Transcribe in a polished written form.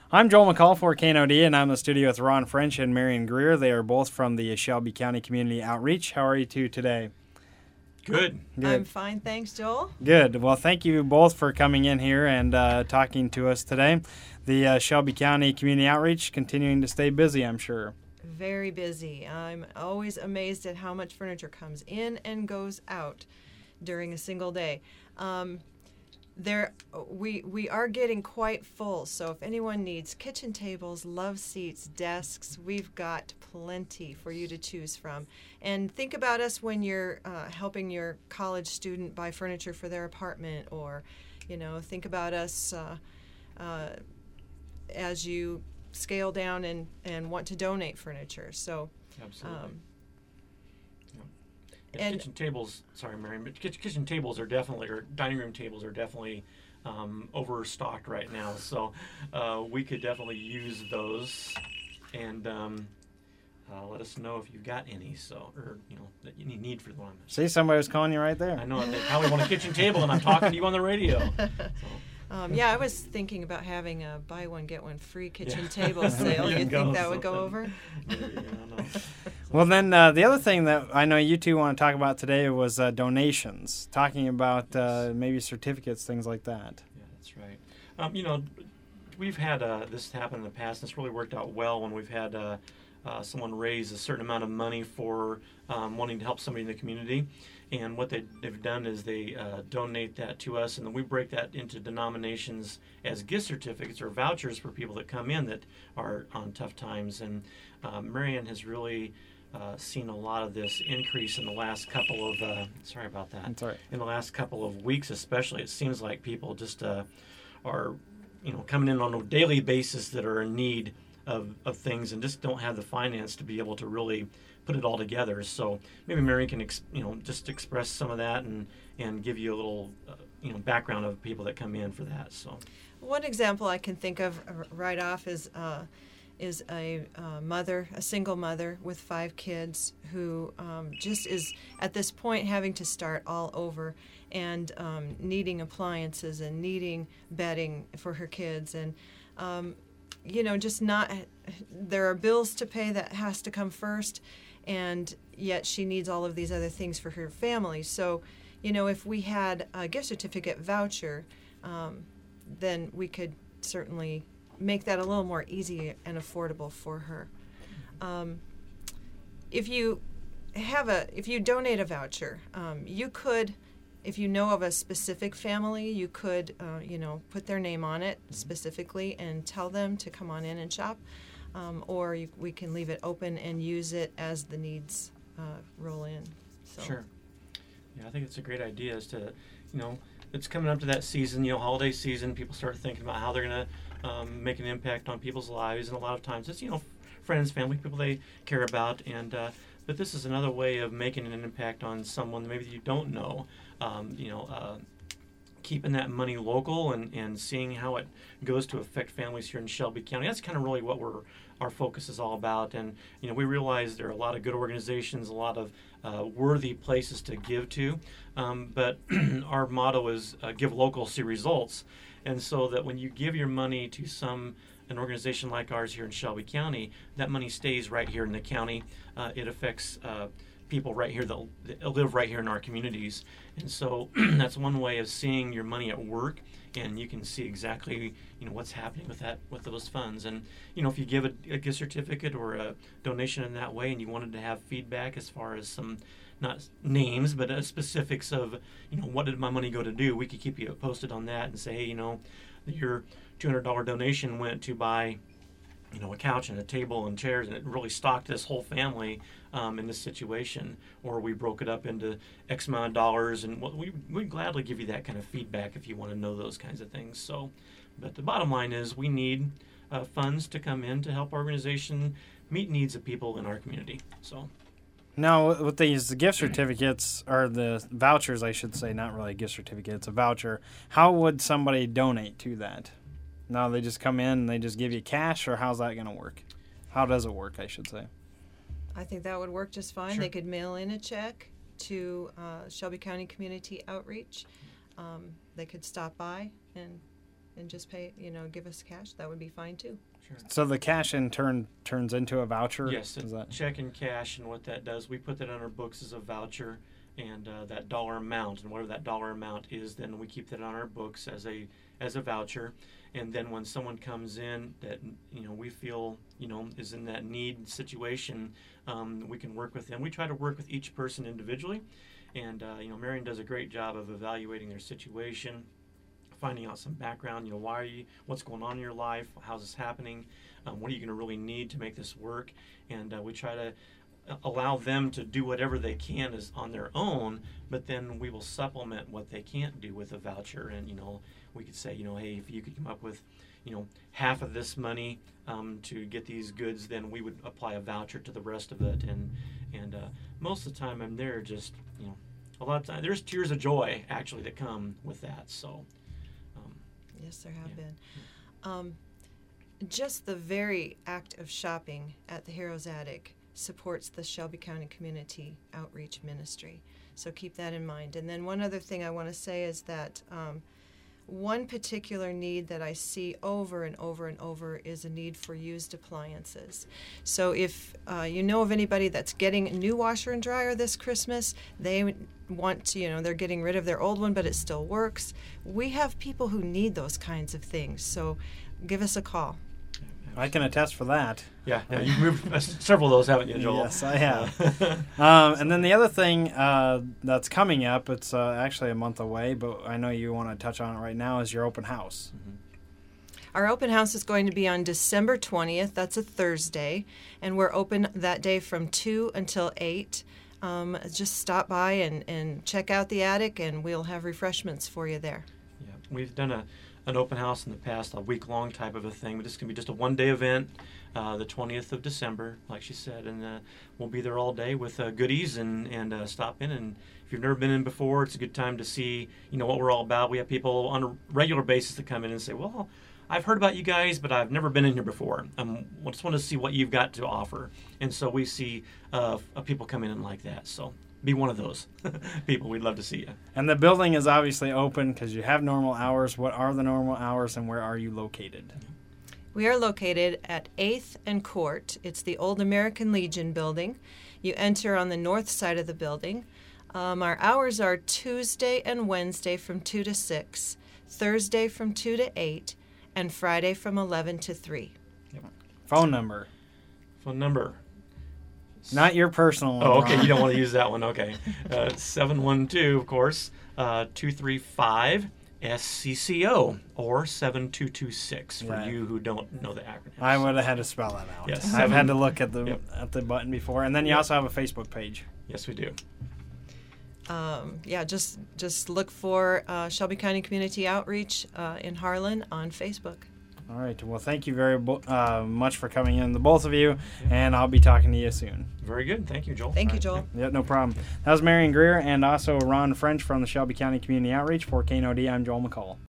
I'm Joel McCall for KNOD, and I'm in the studio with Ron French and Marion Greer. They are both from the Shelby County Community Outreach. How are you two today? Good. I'm fine, thanks, Joel. Good. Well, thank you both for coming in here and talking to us today. The Shelby County Community Outreach continuing to stay busy, I'm sure. Very busy. I'm always amazed at how much furniture comes in and goes out during a single day. We are getting quite full, so if anyone needs kitchen tables, love seats, desks, we've got plenty for you to choose from. And think about us when you're helping your college student buy furniture for their apartment, or, think about us as you scale down and want to donate furniture. So, absolutely. And kitchen tables, sorry, Mary, but kitchen tables are definitely, or dining room tables are definitely overstocked right now. So we could definitely use those, and let us know if you've got any. So, or that you need for them. See, somebody was calling you right there. I know they probably want a kitchen table, and I'm talking to you on the radio. So. I was thinking about having a buy one get one free kitchen table sale. You think that would go over? Well, then the other thing that I know you two want to talk about today was donations. Talking about maybe certificates, things like that. Yeah, that's right. We've had this happen in the past, and it's really worked out well when we've had someone raise a certain amount of money for wanting to help somebody in the community. And what they've done is they donate that to us, and then we break that into denominations as gift certificates or vouchers for people that come in that are on tough times. And Marion has really seen a lot of this increase in the last couple of sorry about that. That's all right. In the last couple of weeks, especially, it seems like people just are coming in on a daily basis that are in need of things and just don't have the finance to be able to really put it all together. So maybe Mary can just express some of that and give you a little background of people that come in for that. So one example I can think of right off is a mother, a single mother with 5 kids who just is at this point having to start all over and needing appliances and needing bedding for her kids, and there are bills to pay that has to come first, and yet she needs all of these other things for her family. So, if we had a gift certificate voucher, then we could certainly make that a little more easy and affordable for her. If you donate a voucher, you could, if you know of a specific family, you could, put their name on it specifically and tell them to come on in and shop, or we can leave it open and use it as the needs roll in. So. Sure. Yeah, I think it's a great idea. Is to, it's coming up to that season, holiday season. People start thinking about how they're going to make an impact on people's lives, and a lot of times it's friends, family, people they care about, and but this is another way of making an impact on someone that maybe you don't know. Keeping that money local and seeing how it goes to affect families here in Shelby County. That's kind of really what our focus is all about. And we realize there are a lot of good organizations, a lot of worthy places to give to, but our motto is give local, see results. And so that when you give your money to an organization like ours here in Shelby County, that money stays right here in the county. It affects people right here that live right here in our communities. And so that's one way of seeing your money at work, and you can see exactly what's happening with those funds. And if you give a gift certificate or a donation in that way, and you wanted to have feedback as far as some, not names, but specifics of what did my money go to do, we could keep you posted on that and say, hey, your $200 donation went to buy a couch and a table and chairs, and it really stocked this whole family in this situation. Or we broke it up into X amount of dollars, and we'd gladly give you that kind of feedback if you want to know those kinds of things. So, but the bottom line is we need funds to come in to help our organization meet needs of people in our community. So. Now, with these gift certificates, or the vouchers, I should say, not really a gift certificate, it's a voucher, how would somebody donate to that? Now they just come in and they just give you cash, or how's that going to work? How does it work, I should say? I think that would work just fine. Sure. They could mail in a check to Shelby County Community Outreach. They could stop by and and just pay, give us cash, that would be fine too. Sure. So the cash in turn turns into a voucher? Yes, Is that... check and cash, and what that does, we put that on our books as a voucher, and that dollar amount, and whatever that dollar amount is, then we keep that on our books as a voucher. And then when someone comes in that we feel is in that need situation, we can work with them. We try to work with each person individually, and Marion does a great job of evaluating their situation, finding out some background. What's going on in your life? How's this happening? What are you going to really need to make this work? And we try to allow them to do whatever they can is on their own, but then we will supplement what they can't do with a voucher. And we could say, hey, if you could come up with half of this money to get these goods, then we would apply a voucher to the rest of it. And most of the time I'm there, just a lot of times there's tears of joy actually that come with that. So yes, there have been. Just the very act of shopping at the Heroes Attic supports the Shelby County Community Outreach Ministry. So keep that in mind. And then one other thing I want to say is that one particular need that I see over and over and over is a need for used appliances. So if you know of anybody that's getting a new washer and dryer this Christmas, they want to, they're getting rid of their old one, but it still works. We have people who need those kinds of things. So give us a call. I can attest for that. Yeah, you've moved several of those, haven't you, Joel? Yes, I have. And then the other thing that's coming up, it's actually a month away, but I know you want to touch on it right now, is your open house. Mm-hmm. Our open house is going to be on December 20th. That's a Thursday, and we're open that day from 2 until 8. Just stop by and check out the attic, and we'll have refreshments for you there. Yeah, we've done an open house in the past, a week-long type of a thing, but this can be just a one-day event, the 20th of December, like she said, and we'll be there all day with goodies and stop in. And if you've never been in before, it's a good time to see, what we're all about. We have people on a regular basis that come in and say, well, I've heard about you guys, but I've never been in here before. I just want to see what you've got to offer. And so we see people come in like that. So be one of those people. We'd love to see you. And the building is obviously open because you have normal hours. What are the normal hours, and where are you located? We are located at 8th and Court. It's the old American Legion building. You enter on the north side of the building. Our hours are Tuesday and Wednesday from 2 to 6, Thursday from 2 to 8, and Friday from 11 to 3. Yep. Phone number. Not your personal one. Oh, okay. You don't want to use that one. Okay. 712, of course, 235-SCCO or 7226 for you who don't know the acronym. I would have had to spell that out. Yes. I've had to look at the button before. And then you also have a Facebook page. Yes, we do. Just look for Shelby County Community Outreach in Harlan on Facebook. All right. Well, thank you very much for coming in, the both of you, and I'll be talking to you soon. Very good. Thank you, Joel. Thank you, Joel. Yep, no problem. That was Marion Greer and also Ron French from the Shelby County Community Outreach. For KNOD, I'm Joel McCall.